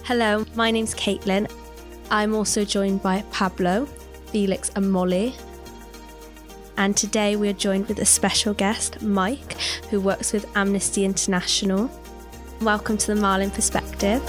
Hello, my name's Caitlin. I'm also joined by Pablo, Felix and Molly. And today we're joined with a special guest, Mike, who works with Amnesty International. Welcome to the Marlin Perspective.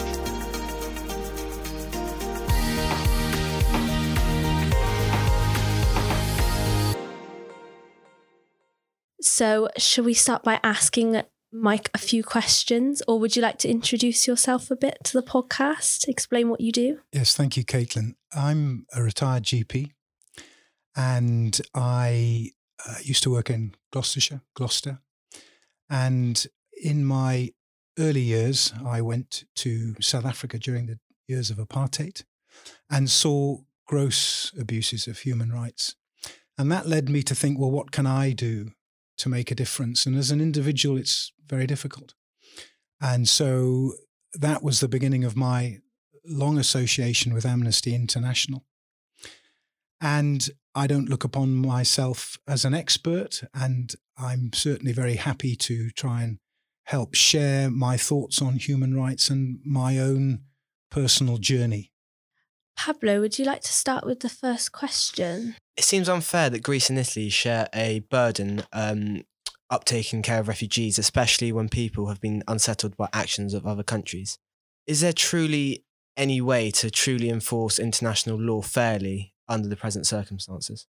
So, shall we start by asking Mike a few questions, or would you like to introduce yourself a bit to the podcast, explain what you do? Yes, thank you, Caitlin. I'm a retired GP and I used to work in Gloucester. And in my early years, I went to South Africa during the years of apartheid and saw gross abuses of human rights. And that led me to think, well, what can I do to make a difference? And as an individual, it's very difficult. And so that was the beginning of my long association with Amnesty International. And I don't look upon myself as an expert, and I'm certainly very happy to try and help share my thoughts on human rights and my own personal journey. Pablo, would you like to start with the first question? It seems unfair that Greece and Italy share a burden uptaking care of refugees, especially when people have been unsettled by actions of other countries. Is there truly any way to truly enforce international law fairly under the present circumstances?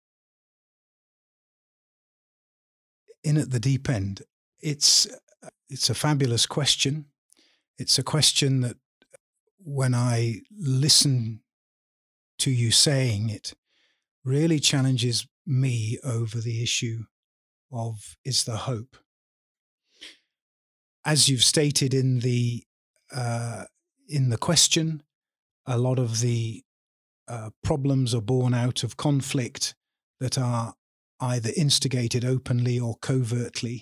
In at the deep end, it's a fabulous question. It's a question that when I listen to you saying it, really challenges me over the issue of, is there hope? As you've stated in the question, a lot of the problems are born out of conflict that are either instigated openly or covertly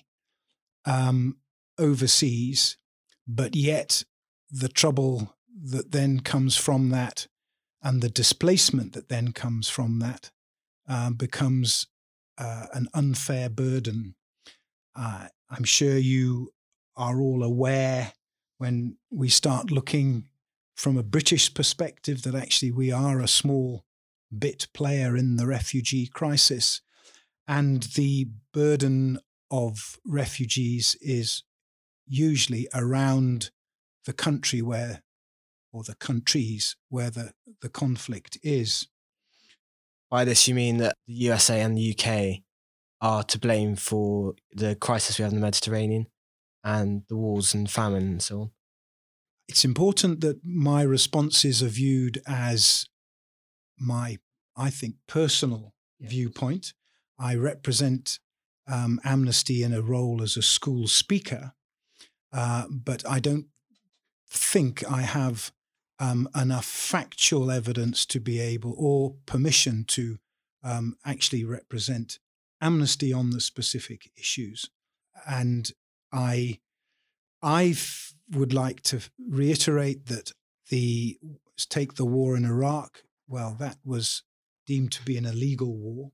overseas, but yet the trouble that then comes from that and the displacement that then comes from that becomes an unfair burden. I'm sure you are all aware when we start looking from a British perspective that actually we are a small bit player in the refugee crisis, and the burden of refugees is usually around the country where, or the countries where the conflict is. By this, you mean that the USA and the UK are to blame for the crisis we have in the Mediterranean and the wars and famine and so on? It's important that my responses are viewed as my, I think, personal viewpoint. I represent Amnesty in a role as a school speaker, but I don't think I have enough factual evidence to be able, or permission to actually represent Amnesty on the specific issues. And I would like to reiterate that take the war in Iraq, well, that was deemed to be an illegal war,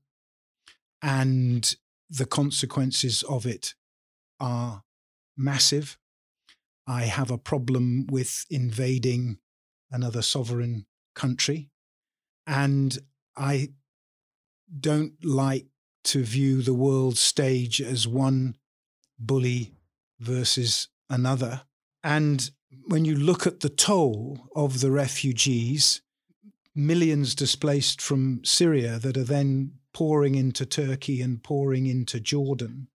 and the consequences of it are massive. I have a problem with invading another sovereign country, and I don't like to view the world stage as one bully versus another. And when you look at the toll of the refugees, millions displaced from Syria that are then pouring into Turkey and pouring into Jordan,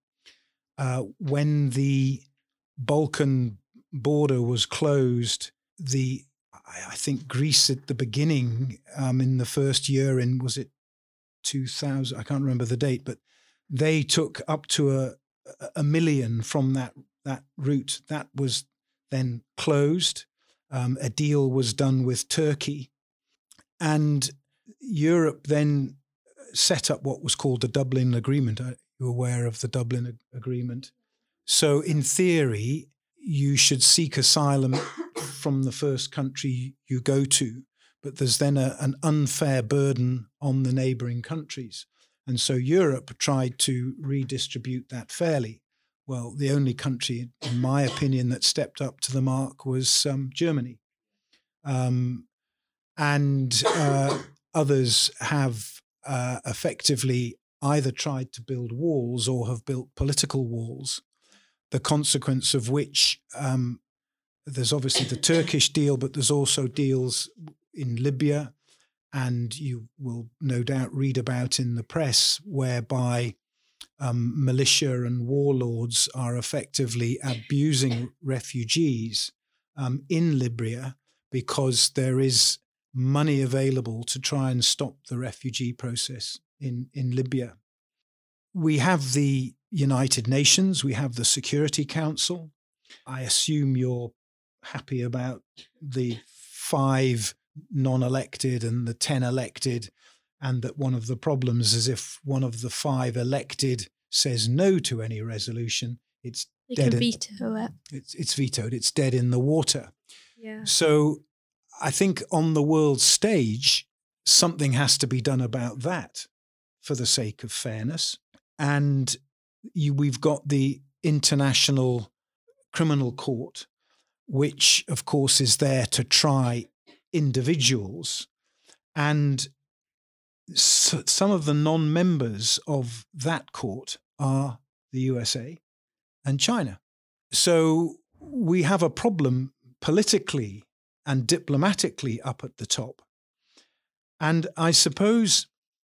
when the Balkan border was closed, I think Greece at the beginning, in the first year in, was it 2000? I can't remember the date, but they took up to a million from that route. That was then closed. A deal was done with Turkey, and Europe then set up what was called the Dublin Agreement. Are you aware of the Dublin Agreement? So in theory, you should seek asylum from the first country you go to, but there's then an unfair burden on the neighbouring countries. And so Europe tried to redistribute that fairly. Well, the only country, in my opinion, that stepped up to the mark was Germany. and others have effectively either tried to build walls or have built political walls, the consequence of which there's obviously the Turkish deal, but there's also deals in Libya, and you will no doubt read about in the press whereby militia and warlords are effectively abusing refugees in Libya because there is money available to try and stop the refugee process in Libya. We have the United Nations, we have the Security Council. I assume you're happy about the 5 non-elected and the 10 elected, and that one of the problems is if one of the 5 elected says no to any resolution, it's They dead. can veto it. It's vetoed. It's dead in the water. Yeah. So I think on the world stage, something has to be done about that for the sake of fairness. And we've got the International Criminal Court, which, of course, is there to try individuals. And some of the non-members of that court are the USA and China. So we have a problem politically and diplomatically up at the top. And I suppose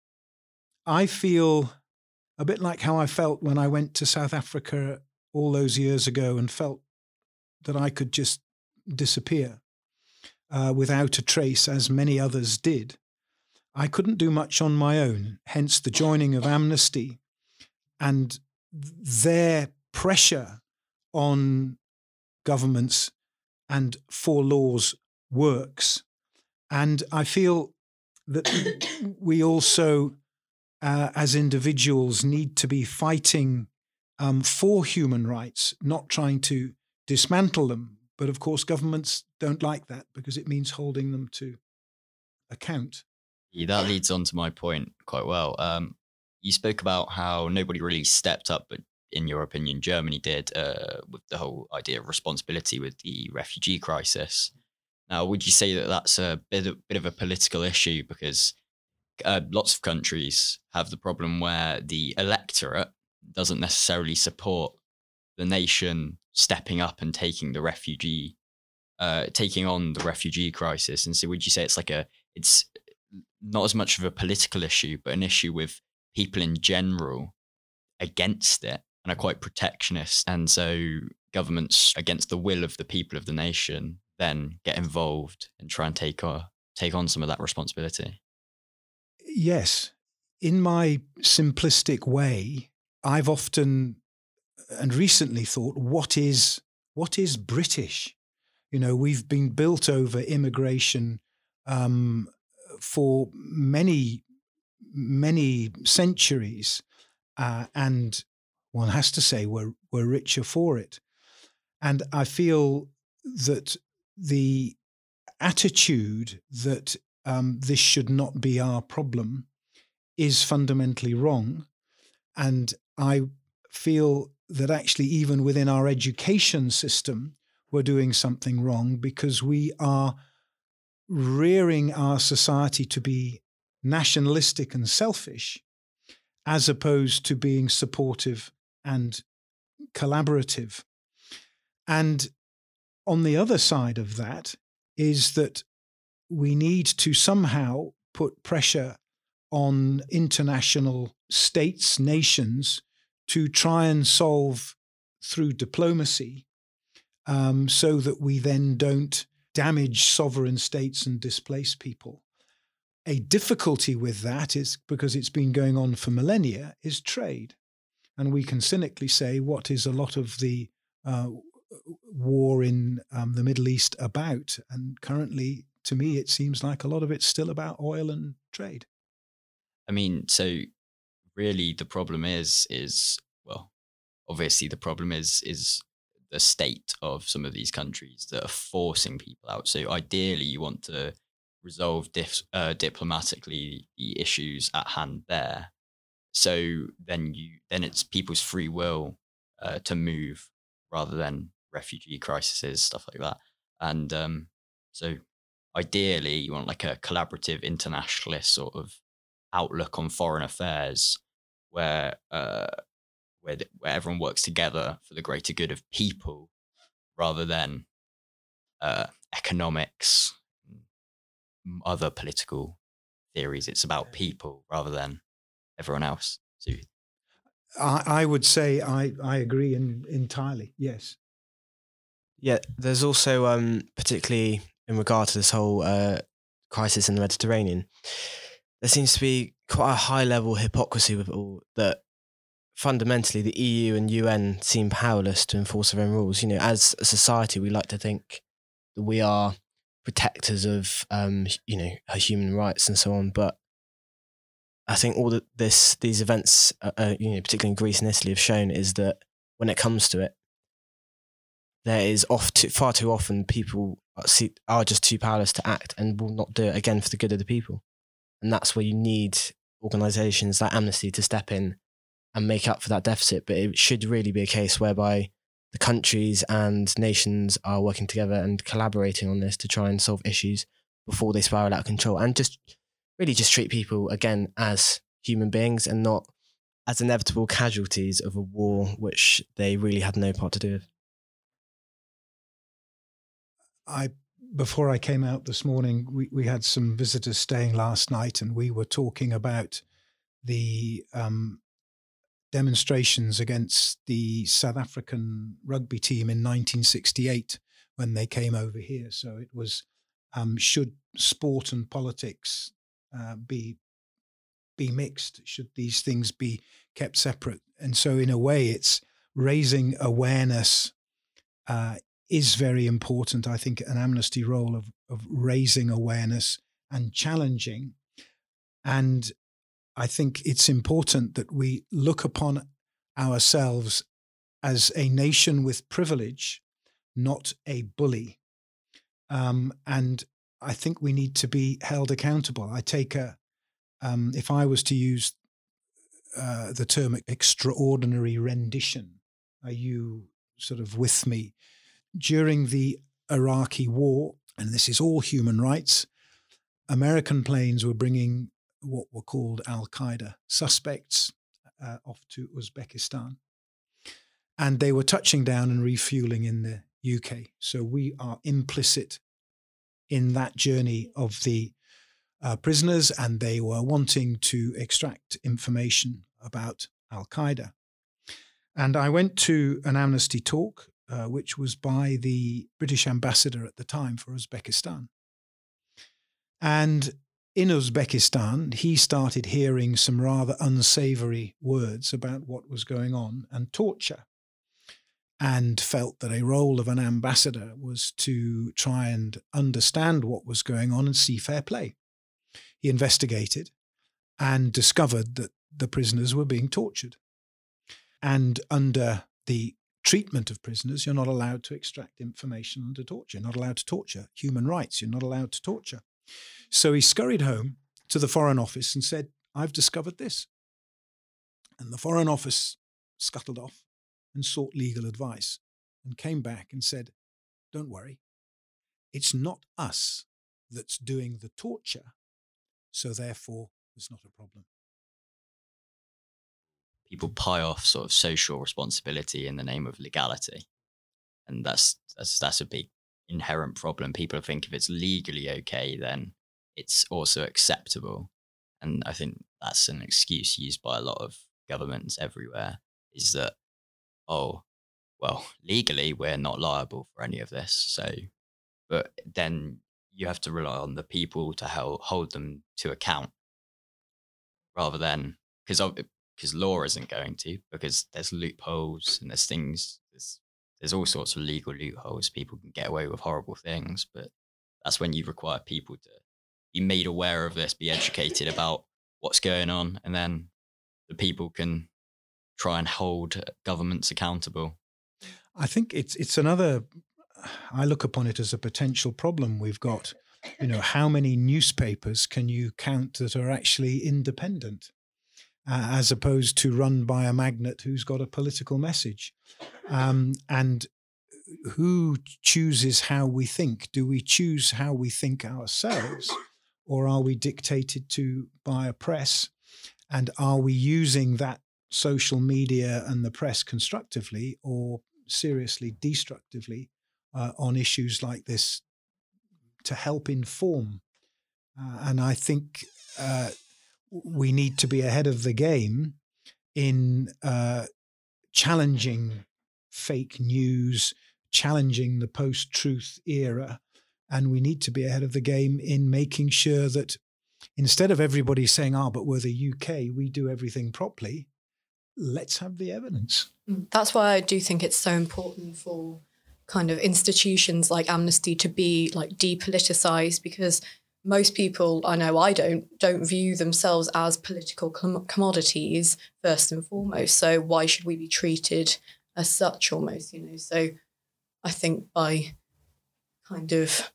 I feel a bit like how I felt when I went to South Africa all those years ago and felt that I could just disappear without a trace, as many others did. I couldn't do much on my own, hence the joining of Amnesty and their pressure on governments and for laws works. And I feel that we also, as individuals, need to be fighting for human rights, not trying to dismantle them. But of course, governments don't like that because it means holding them to account. Yeah, that leads on to my point quite well. You spoke about how nobody really stepped up, but in your opinion, Germany did with the whole idea of responsibility with the refugee crisis. Now, would you say that that's a bit of a political issue because lots of countries have the problem where the electorate doesn't necessarily support the nation stepping up and taking on the refugee crisis? And so would you say it's not as much of a political issue, but an issue with people in general against it and are quite protectionist? And so governments, against the will of the people of the nation, then get involved and try and take on some of that responsibility. Yes. In my simplistic way, I've often and recently thought, what is British? You know, we've been built over immigration for many centuries, and one has to say we're richer for it. And I feel that the attitude that this should not be our problem is fundamentally wrong. And I feel that actually even within our education system, we're doing something wrong because we are rearing our society to be nationalistic and selfish as opposed to being supportive and collaborative. And on the other side of that is that we need to somehow put pressure on international states, nations, to try and solve through diplomacy so that we then don't damage sovereign states and displace people. A difficulty with that is, because it's been going on for millennia, is trade. And we can cynically say, what is a lot of the war in the Middle East about? And currently, to me, it seems like a lot of it's still about oil and trade. I mean, so really the problem is obviously the problem is the state of some of these countries that are forcing people out. So ideally you want to resolve diplomatically the issues at hand there. So then it's people's free will to move rather than refugee crises, stuff like that. And so ideally you want like a collaborative internationalist sort of outlook on foreign affairs where everyone works together for the greater good of people rather than economics, other political theories. It's about people rather than everyone else. So I would say I agree entirely. Yes. Yeah, there's also, particularly in regard to this whole crisis in the Mediterranean, there seems to be quite a high level hypocrisy with all that. Fundamentally, the EU and UN seem powerless to enforce their own rules. You know, as a society, we like to think that we are protectors of, human rights and so on. But I think all that these events, particularly in Greece and Italy, have shown is that when it comes to it, there is far too often people are just too powerless to act and will not do it again for the good of the people. And that's where you need organisations like Amnesty to step in and make up for that deficit. But it should really be a case whereby the countries and nations are working together and collaborating on this to try and solve issues before they spiral out of control, and just treat people again as human beings and not as inevitable casualties of a war which they really had no part to do with. Before I came out this morning, we had some visitors staying last night, and we were talking about the demonstrations against the South African rugby team in 1968 when they came over here. So it was, should sport and politics be mixed? Should these things be kept separate? And so in a way, it's raising awareness is very important. I think an Amnesty role of raising awareness and challenging. And I think it's important that we look upon ourselves as a nation with privilege, not a bully. And I think we need to be held accountable. I take if I was to use the term extraordinary rendition, are you sort of with me? During the Iraqi war, and this is all human rights, American planes were bringing what were called Al-Qaeda suspects off to Uzbekistan. And they were touching down and refueling in the UK. So we are implicit in that journey of the prisoners, and they were wanting to extract information about Al-Qaeda. And I went to an Amnesty talk, which was by the British ambassador at the time for Uzbekistan. And in Uzbekistan, he started hearing some rather unsavory words about what was going on and torture, and felt that a role of an ambassador was to try and understand what was going on and see fair play. He investigated and discovered that the prisoners were being tortured. And under the treatment of prisoners, you're not allowed to extract information under torture. You're not allowed to torture. Human rights, you're not allowed to torture. So he scurried home to the Foreign Office and said, I've discovered this. And the Foreign Office scuttled off and sought legal advice and came back and said, don't worry, it's not us that's doing the torture, so therefore there's not a problem. People pie off sort of social responsibility in the name of legality. And that's a big inherent problem. People think if it's legally okay, then it's also acceptable. And I think that's an excuse used by a lot of governments everywhere, is that, oh, well, legally we're not liable for any of this. So, but then you have to rely on the people to hold them to account, rather than, because law isn't going to, because there's loopholes and there's things, there's all sorts of legal loopholes. People can get away with horrible things, but that's when you require people to be made aware of this, be educated about what's going on, and then the people can try and hold governments accountable. I think it's another, I look upon it as a potential problem we've got. You know, how many newspapers can you count that are actually independent, as opposed to run by a magnate who's got a political message? And who chooses how we think? Do we choose how we think ourselves, or are we dictated to by a press? And are we using that social media and the press constructively or seriously destructively on issues like this to help inform? And I think we need to be ahead of the game in challenging fake news, challenging the post-truth era. And we need to be ahead of the game in making sure that instead of everybody saying, but we're the UK, we do everything properly, let's have the evidence. That's why I do think it's so important for kind of institutions like Amnesty to be like depoliticized, because most people, I know I don't view themselves as political commodities first and foremost. So why should we be treated as such almost, So I think by kind of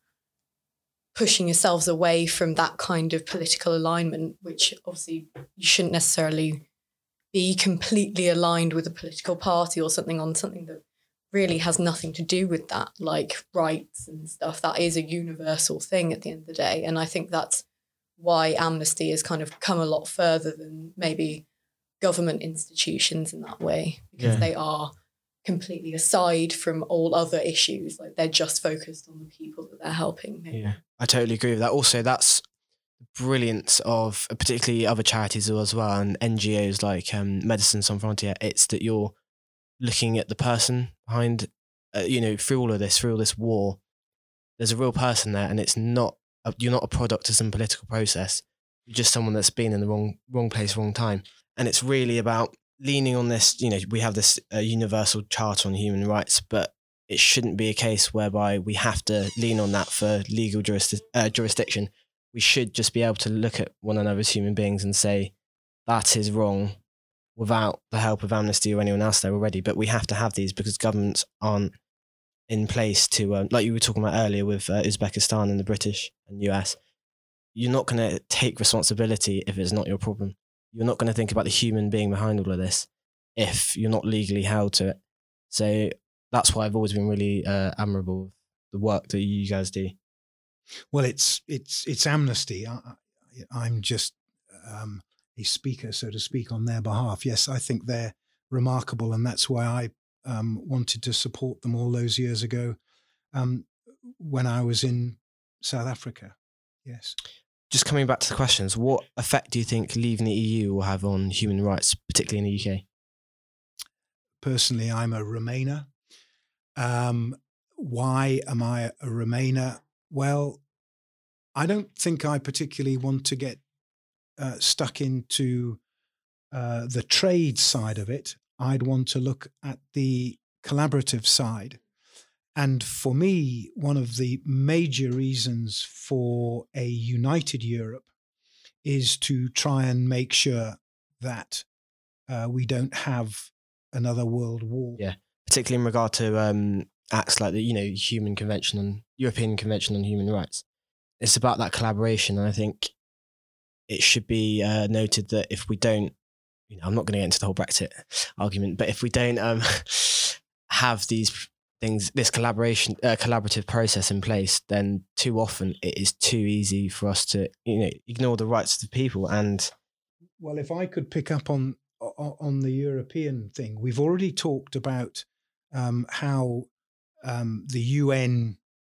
pushing yourselves away from that kind of political alignment, which obviously you shouldn't necessarily be completely aligned with a political party or something on something that really has nothing to do with that, like rights and stuff. That is a universal thing at the end of the day. And I think that's why Amnesty has kind of come a lot further than maybe government institutions in that way, because they are completely aside from all other issues. Like they're just focused on the people that they're helping. Maybe. Yeah, I totally agree with that. Also, that's the brilliance of particularly other charities as well, and NGOs like Médecins Sans Frontières. It's that you're looking at the person behind, through all this war, there's a real person there, and it's not you're not a product of some political process. You're just someone that's been in the wrong place, wrong time. And it's really about leaning on this. We have this universal charter on human rights, but it shouldn't be a case whereby we have to lean on that for legal jurisdiction. We should just be able to look at one another as human beings and say that is wrong, without the help of Amnesty or anyone else there already. But we have to have these because governments aren't in place to, like you were talking about earlier with Uzbekistan and the British and US, you're not going to take responsibility if it's not your problem. You're not going to think about the human being behind all of this if you're not legally held to it. So that's why I've always been really admirable of the work that you guys do. Well, it's Amnesty. I'm just a speaker, so to speak, on their behalf. Yes, I think they're remarkable, and that's why I wanted to support them all those years ago when I was in South Africa. Yes. Just coming back to the questions, what effect do you think leaving the EU will have on human rights, particularly in the UK? Personally, I'm a Remainer. Why am I a Remainer? Well, I don't think I particularly want to get stuck into the trade side of it. I'd want to look at the collaborative side. And for me, one of the major reasons for a united Europe is to try and make sure that we don't have another world war. Yeah, particularly in regard to acts like the European Convention on Human Rights. It's about that collaboration, and I think it should be noted that if we don't, I'm not going to get into the whole Brexit argument, but if we don't have these things, this collaborative process in place, then too often it is too easy for us to ignore the rights of the people. And well, if I could pick up on the European thing, we've already talked about how the UN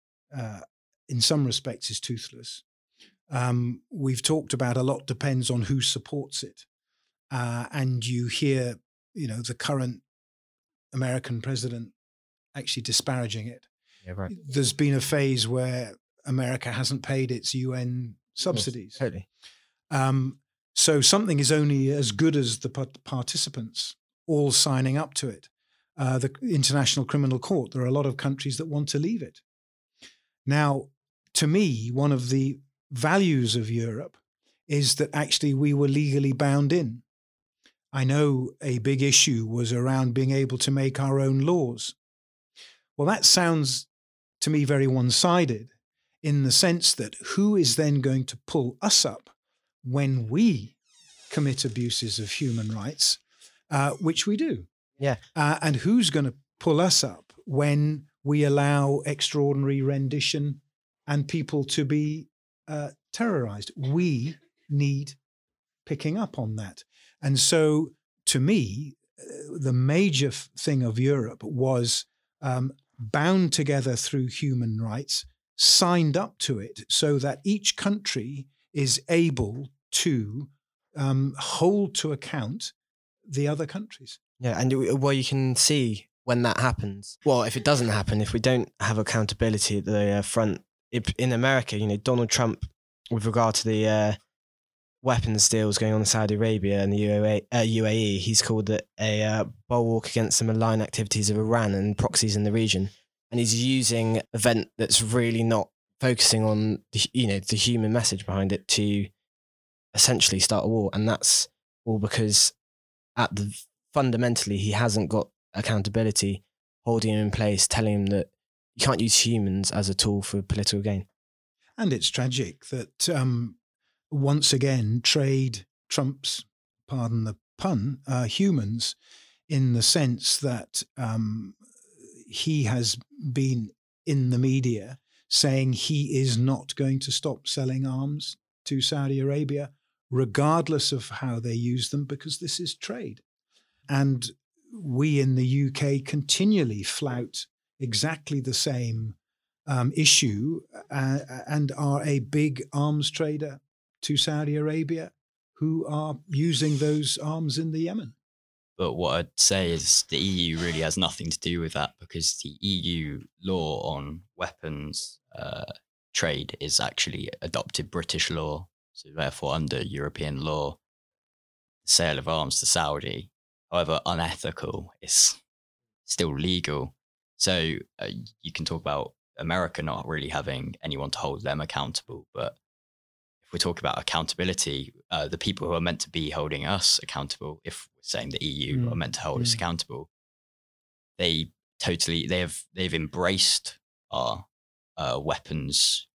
in some respects is toothless. We've talked about a lot depends on who supports it, and you hear the current American president actually disparaging it. Yeah, right. There's been a phase where America hasn't paid its UN subsidies. Yes, totally. So something is only as good as the participants all signing up to it. The International Criminal Court, there are a lot of countries that want to leave it. Now, to me, one of the values of Europe is that actually we were legally bound in. I know a big issue was around being able to make our own laws. Well, that sounds to me very one-sided in the sense that who is then going to pull us up when we commit abuses of human rights, which we do? Yeah. And who's going to pull us up when we allow extraordinary rendition and people to be terrorized. We need picking up on that. And so, to me, the major thing of Europe was bound together through human rights, signed up to it so that each country is able to hold to account the other countries. Yeah, and well, you can see when that happens. Well, if it doesn't happen, if we don't have accountability at the front, in America, Donald Trump, with regard to the weapons deals going on in Saudi Arabia and the UAE, he's called it a bulwark against the malign activities of Iran and proxies in the region. And he's using an event that's really not focusing on the human message behind it to essentially start a war. And that's all because fundamentally he hasn't got accountability holding him in place, telling him that you can't use humans as a tool for political gain. And it's tragic that once again trade trumps, pardon the pun, humans, in the sense that he has been in the media saying he is not going to stop selling arms to Saudi Arabia, regardless of how they use them, because this is trade. And we in the UK continually flout exactly the same issue and are a big arms trader to Saudi Arabia, who are using those arms in the Yemen. But what I'd say is the EU really has nothing to do with that, because the EU law on weapons trade is actually adopted British law. So therefore, under European law, the sale of arms to Saudi, however unethical, is still legal. So you can talk about America not really having anyone to hold them accountable. But if we talk about accountability, the people who are meant to be holding us accountable, if we're saying the EU are meant to hold us accountable, they've embraced our weapons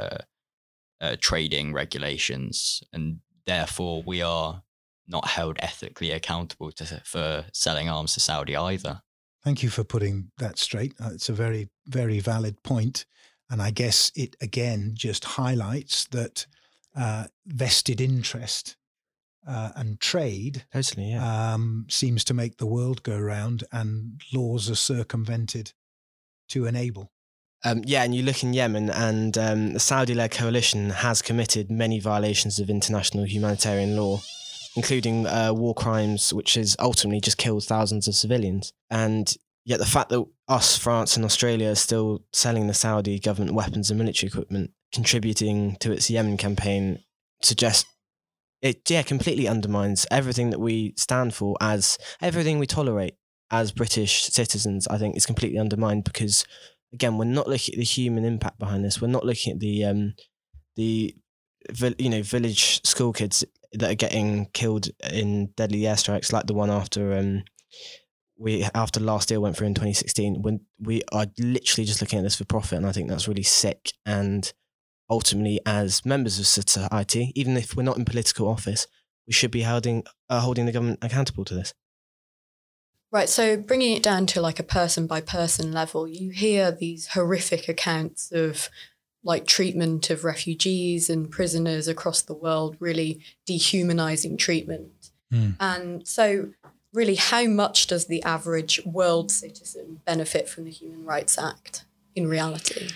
trading regulations, and therefore we are not held ethically accountable for selling arms to Saudi either. Thank you for putting that straight. It's a very, very valid point. And I guess it again just highlights that vested interest and trade Totally, seems to make the world go round, and laws are circumvented to enable. And you look in Yemen, and the Saudi-led coalition has committed many violations of international humanitarian law, including war crimes, which has ultimately just killed thousands of civilians. And yet the fact that us, France and Australia are still selling the Saudi government weapons and military equipment, contributing to its Yemen campaign, suggests it completely undermines everything that we stand for, as everything we tolerate as British citizens. I think is completely undermined because, again, we're not looking at the human impact behind this. We're not looking at the village school kids that are getting killed in deadly airstrikes, like the one after the last deal went through in 2016. When we are literally just looking at this for profit, and I think that's really sick. And ultimately, as members of society, even if we're not in political office, we should be holding the government accountable to this. Right, so bringing it down to like a person-by-person level, you hear these horrific accounts of like treatment of refugees and prisoners across the world, really dehumanizing treatment. And so really, how much does the average world citizen benefit from the Human Rights Act in reality?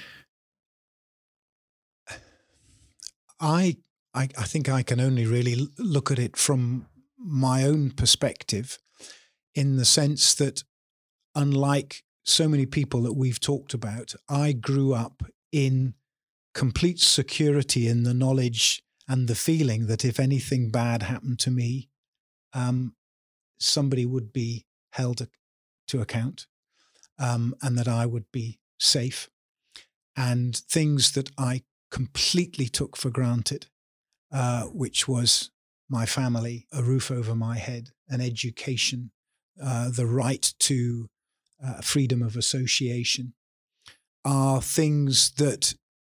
I think I can only really look at it from my own perspective, in the sense that, unlike so many people that we've talked about, I grew up in complete security in the knowledge and the feeling that if anything bad happened to me, somebody would be held to account, and that I would be safe. And things that I completely took for granted, which was my family, a roof over my head, an education, the right to freedom of association, are things that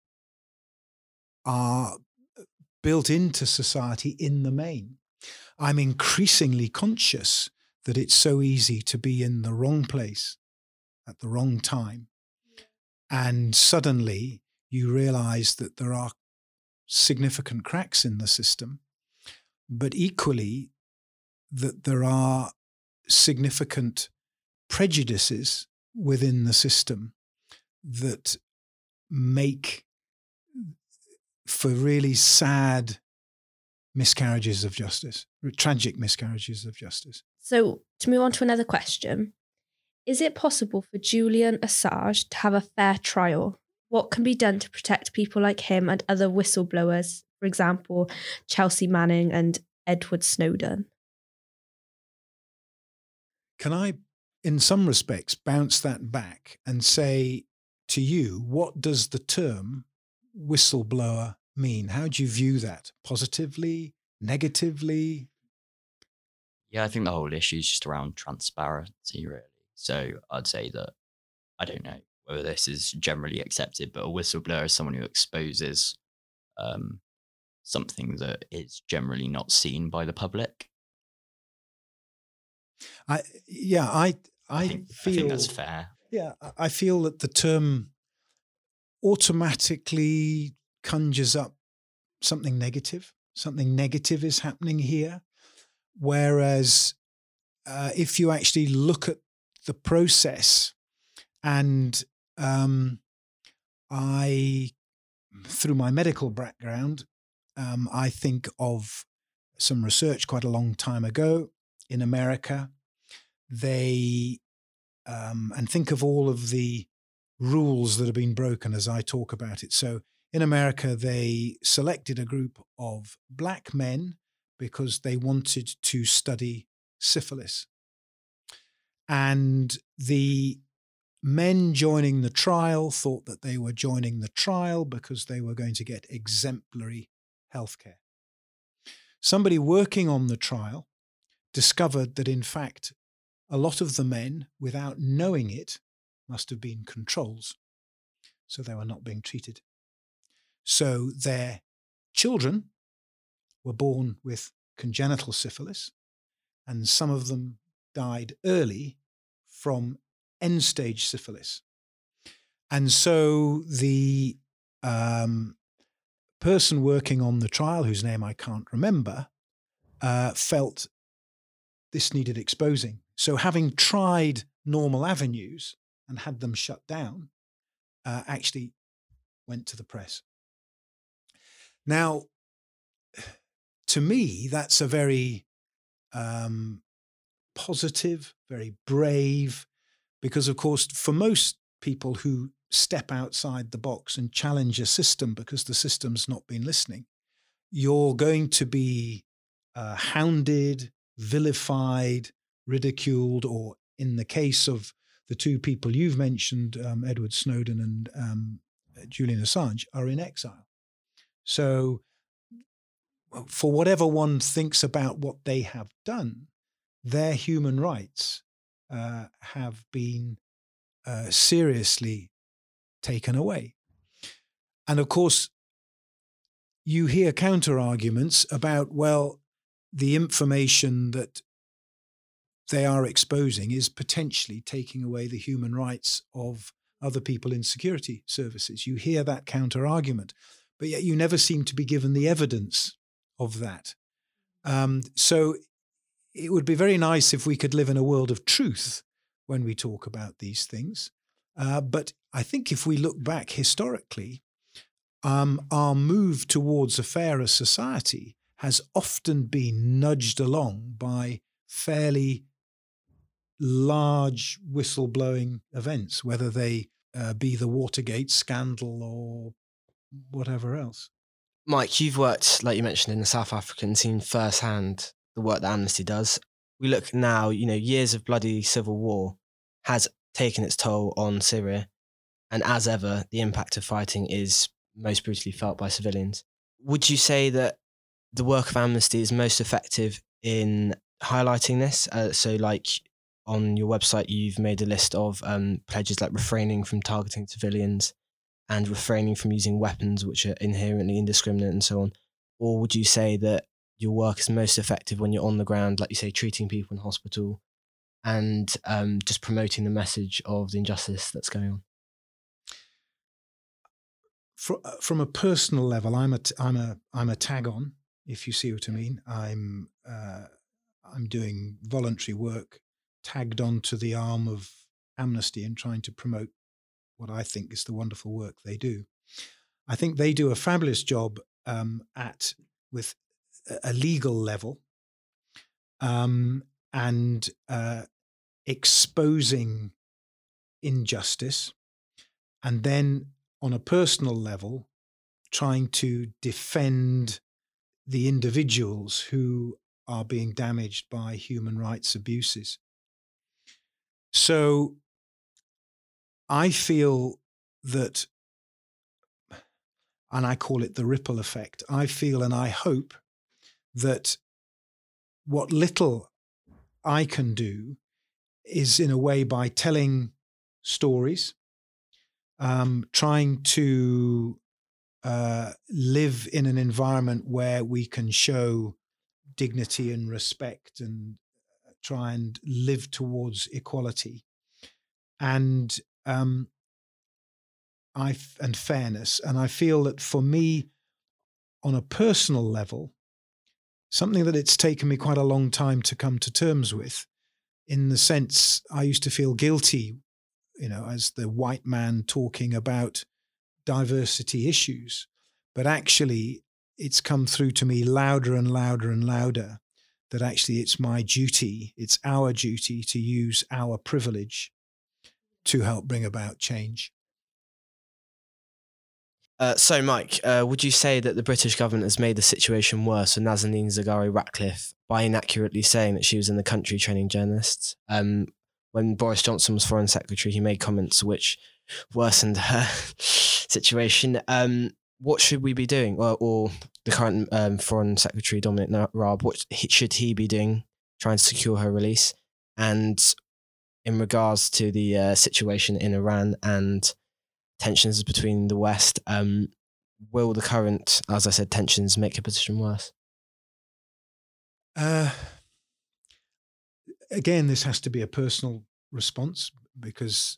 are built into society in the main. I'm increasingly conscious that it's so easy to be in the wrong place at the wrong time, And suddenly you realize that there are significant cracks in the system, but equally that there are significant prejudices within the system that make for really sad miscarriages of justice, tragic miscarriages of justice. So, to move on to another question, is it possible for Julian Assange to have a fair trial? What can be done to protect people like him and other whistleblowers, for example, Chelsea Manning and Edward Snowden? Can I, in some respects, bounce that back and say to you, what does the term whistleblower mean? How do you view that? Positively, negatively? Yeah, I think the whole issue is just around transparency, really. So I'd say that, I don't know whether this is generally accepted, but a whistleblower is someone who exposes something that is generally not seen by the public. I think that's fair. Yeah, I feel that the term automatically conjures up something negative. Something negative is happening here. Whereas if you actually look at the process, and I, through my medical background, I think of some research quite a long time ago in America. They, and think of all of the rules that have been broken as I talk about it. So in America, they selected a group of black men because they wanted to study syphilis. And the men joining the trial thought that they were joining the trial because they were going to get exemplary healthcare. Somebody working on the trial discovered that, in fact, a lot of the men, without knowing it, must have been controls. So they were not being treated. So their children were born with congenital syphilis, and some of them died early from end-stage syphilis. And so the person working on the trial, whose name I can't remember, felt this needed exposing. So having tried normal avenues and had them shut down, actually went to the press. Now, to me, that's a very positive, very brave, because, of course, for most people who step outside the box and challenge a system because the system's not been listening, you're going to be hounded, vilified, ridiculed, or in the case of the two people you've mentioned, Edward Snowden and Julian Assange, are in exile. So for whatever one thinks about what they have done, their human rights have been seriously taken away. And of course, you hear counter-arguments about, well, the information that they are exposing is potentially taking away the human rights of other people in security services. You hear that counter-argument, but yet you never seem to be given the evidence of that. So it would be very nice if we could live in a world of truth when we talk about these things. But I think if we look back historically, our move towards a fairer society has often been nudged along by fairly large whistleblowing events, whether they be the Watergate scandal or whatever else. Mike, you've worked, like you mentioned, in the South African scene firsthand, the work that Amnesty does. We look now, years of bloody civil war has taken its toll on Syria. And as ever, the impact of fighting is most brutally felt by civilians. Would you say that the work of Amnesty is most effective in highlighting this? So like on your website, you've made a list of pledges like refraining from targeting civilians and refraining from using weapons which are inherently indiscriminate and so on. Or would you say that your work is most effective when you're on the ground, like you say, treating people in hospital and just promoting the message of the injustice that's going on? from a personal level, I'm a tag on, if you see what I mean. I'm doing voluntary work tagged onto the arm of Amnesty and trying to promote what I think is the wonderful work they do. I think they do a fabulous job with a legal level and exposing injustice, and then on a personal level, trying to defend the individuals who are being damaged by human rights abuses. So I feel that, and I call it the ripple effect, I feel and I hope that what little I can do is in a way by telling stories, trying to live in an environment where we can show dignity and respect and try and live towards equality and fairness. And I feel that for me, on a personal level, something that it's taken me quite a long time to come to terms with, in the sense I used to feel guilty, as the white man talking about diversity issues. But actually, it's come through to me louder and louder and louder that actually it's my duty, it's our duty to use our privilege to help bring about change. So, Mike, would you say that the British government has made the situation worse for Nazanin Zaghari-Ratcliffe by inaccurately saying that she was in the country training journalists? When Boris Johnson was Foreign Secretary, he made comments which worsened her situation. What should we be doing? Or the current Foreign Secretary, Dominic Raab, what should he be doing trying to secure her release? And in regards to the situation in Iran and tensions between the West, will the current, as I said, tensions make your position worse? Again, this has to be a personal response because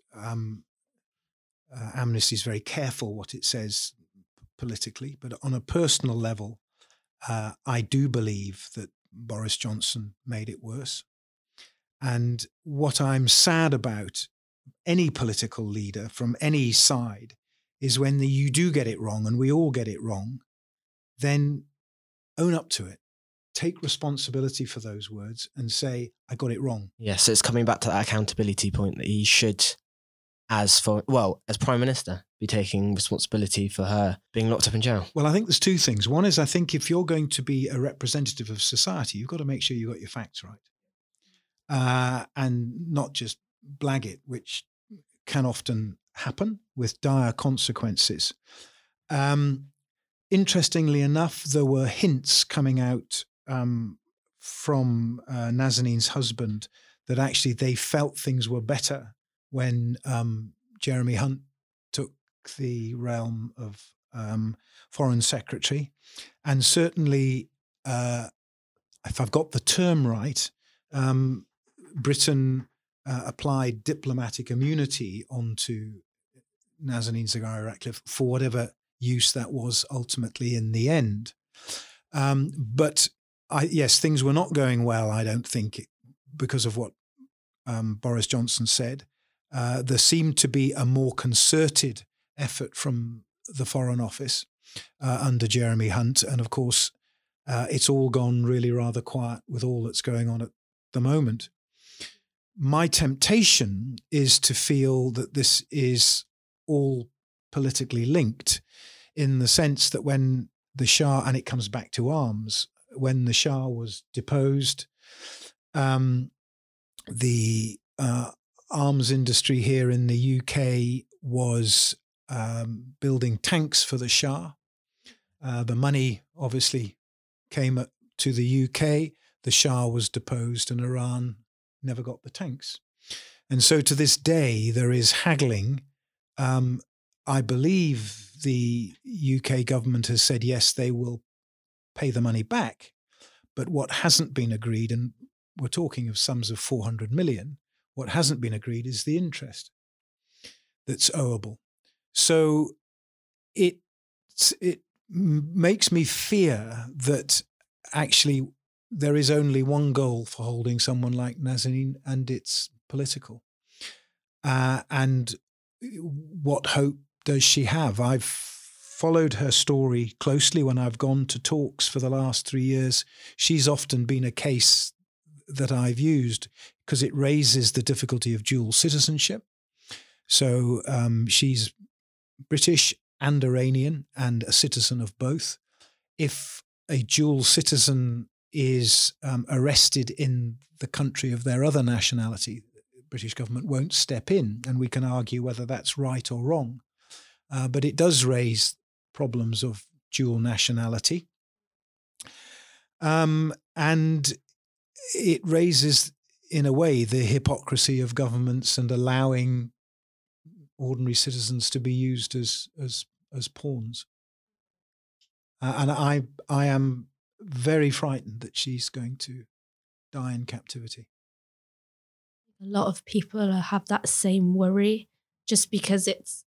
Amnesty is very careful what it says politically. But on a personal level, I do believe that Boris Johnson made it worse. And what I'm sad about any political leader from any side is when you do get it wrong, and we all get it wrong, then own up to it. Take responsibility for those words and say, I got it wrong. Yeah, so it's coming back to that accountability point that he should, as Prime Minister, be taking responsibility for her being locked up in jail. Well, I think there's two things. One is I think if you're going to be a representative of society, you've got to make sure you got your facts right. And not just blag it, which can often happen with dire consequences. Interestingly enough, there were hints coming out from Nazanin's husband that actually they felt things were better when Jeremy Hunt took the realm of Foreign Secretary. And certainly, if I've got the term right, Britain applied diplomatic immunity onto Nazanin Zaghari-Ratcliffe for whatever use that was ultimately in the end. But yes, things were not going well, I don't think, because of what Boris Johnson said. There seemed to be a more concerted effort from the Foreign Office under Jeremy Hunt. And of course, it's all gone really rather quiet with all that's going on at the moment. My temptation is to feel that this is all politically linked, in the sense that when the Shah, and it comes back to arms, when the Shah was deposed, the arms industry here in the UK was building tanks for the Shah. The money obviously came to the UK. The Shah was deposed and Iran never got the tanks. And so to this day, there is haggling. I believe the UK government has said, yes, they will pay the money back. But what hasn't been agreed, and we're talking of sums of 400 million, what hasn't been agreed is the interest that's owable. So it makes me fear that actually there is only one goal for holding someone like Nazanin, and it's political. And what hope does she have? I've followed her story closely when I've gone to talks for the last 3 years. She's often been a case that I've used because it raises the difficulty of dual citizenship. So she's British and Iranian and a citizen of both. If a dual citizen is arrested in the country of their other nationality, the British government won't step in, and we can argue whether that's right or wrong. But it does raise problems of dual nationality. And it raises, in a way, the hypocrisy of governments and allowing ordinary citizens to be used as pawns. And I am very frightened that she's going to die in captivity. A lot of people have that same worry just because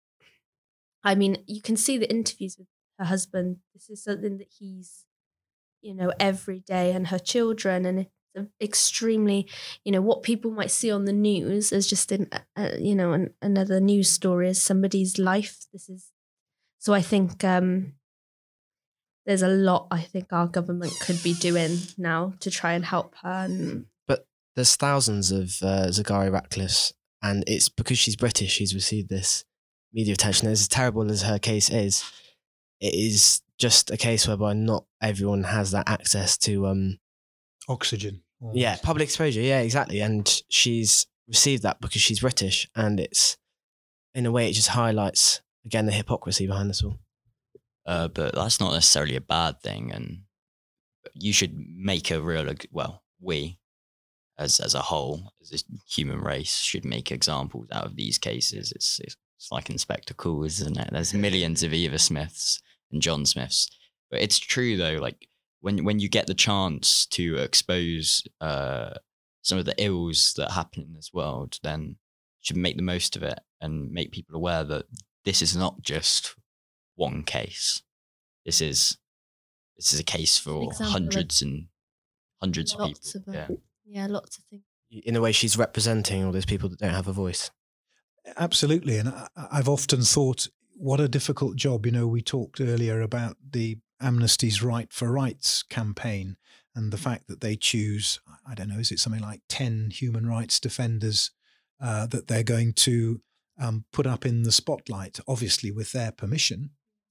you can see the interviews with her husband. This is something that he's, every day, and her children, and it's extremely, what people might see on the news as just another news story is somebody's life. So I think there's a lot I think our government could be doing now to try and help her. But there's thousands of Zaghari Ratcliffes, and it's because she's British she's received this media attention. As terrible as her case is, it is just a case whereby not everyone has that access to oxygen. Yeah, public exposure. Yeah, exactly. And she's received that because she's British, and it's, in a way, it just highlights again the hypocrisy behind this all. But that's not necessarily a bad thing, and you should make a real, we as a whole, as a human race, should make examples out of these cases. It's like Inspector Cool, isn't it? There's millions of Eva Smiths and John Smiths. But it's true though, like when you get the chance to expose some of the ills that happen in this world, then you should make the most of it and make people aware that this is not just one case. This is a case for hundreds and hundreds of people. Yeah, lots of things. In a way, she's representing all those people that don't have a voice. Absolutely. And I've often thought, what a difficult job. We talked earlier about the Amnesty's Right for Rights campaign and the fact that they choose, I don't know, is it something like 10 human rights defenders that they're going to put up in the spotlight, obviously with their permission.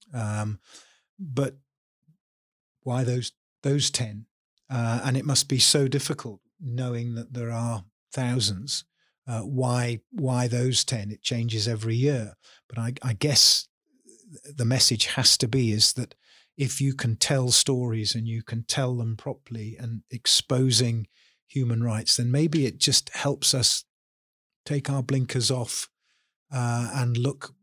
But why those 10? And it must be so difficult knowing that there are thousands. Why those 10? It changes every year. But I guess the message has to be is that if you can tell stories and you can tell them properly and exposing human rights, then maybe it just helps us take our blinkers off and look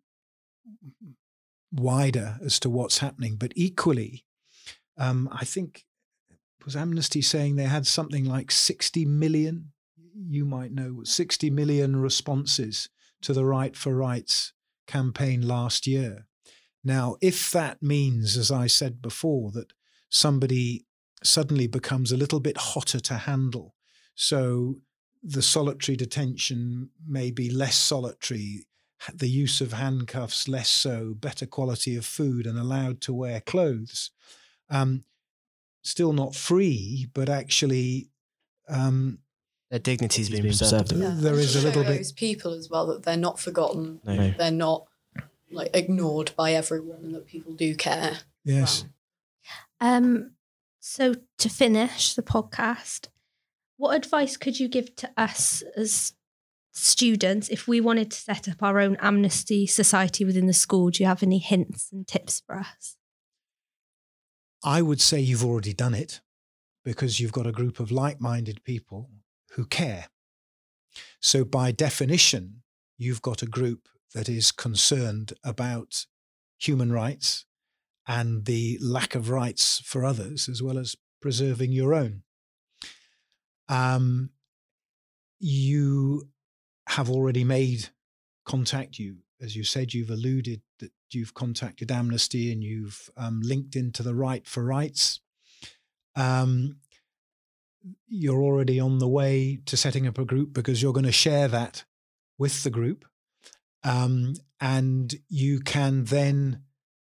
wider as to what's happening. But equally, I think, was Amnesty saying they had something like 60 million, you might know, 60 million responses to the Right for Rights campaign last year. Now, if that means, as I said before, that somebody suddenly becomes a little bit hotter to handle, so the solitary detention may be less solitary, the use of handcuffs less so, better quality of food and allowed to wear clothes, still not free, but actually their dignity is being preserved. Yeah. There is a little bit. Those people as well, that they're not forgotten, No. they're not ignored by everyone, and that people do care. Yes. So to finish the podcast, what advice could you give to us as students if we wanted to set up our own Amnesty Society within the school? Do you have any hints and tips for us? I would say you've already done it because you've got a group of like-minded people who care. So by definition, you've got a group that is concerned about human rights and the lack of rights for others, as well as preserving your own. You have already made contact. As you said, you've alluded that you've contacted Amnesty, and you've linked into the Right for Rights. You're already on the way to setting up a group, because you're going to share that with the group. And you can then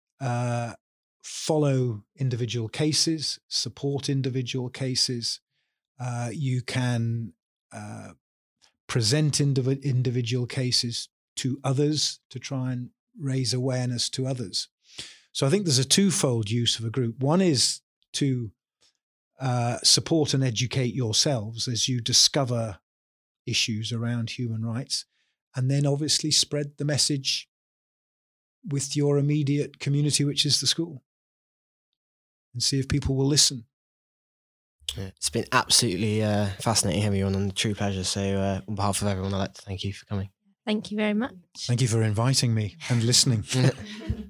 follow individual cases, support individual cases. You can present individual cases to others to try and raise awareness to others. So I think there's a twofold use of a group. One is to support and educate yourselves as you discover issues around human rights, and then obviously spread the message with your immediate community, which is the school, and see if people will listen. Yeah, it's been absolutely fascinating having you on, a true pleasure. So on behalf of everyone, I'd like to thank you for coming. Thank you very much. Thank you for inviting me and listening.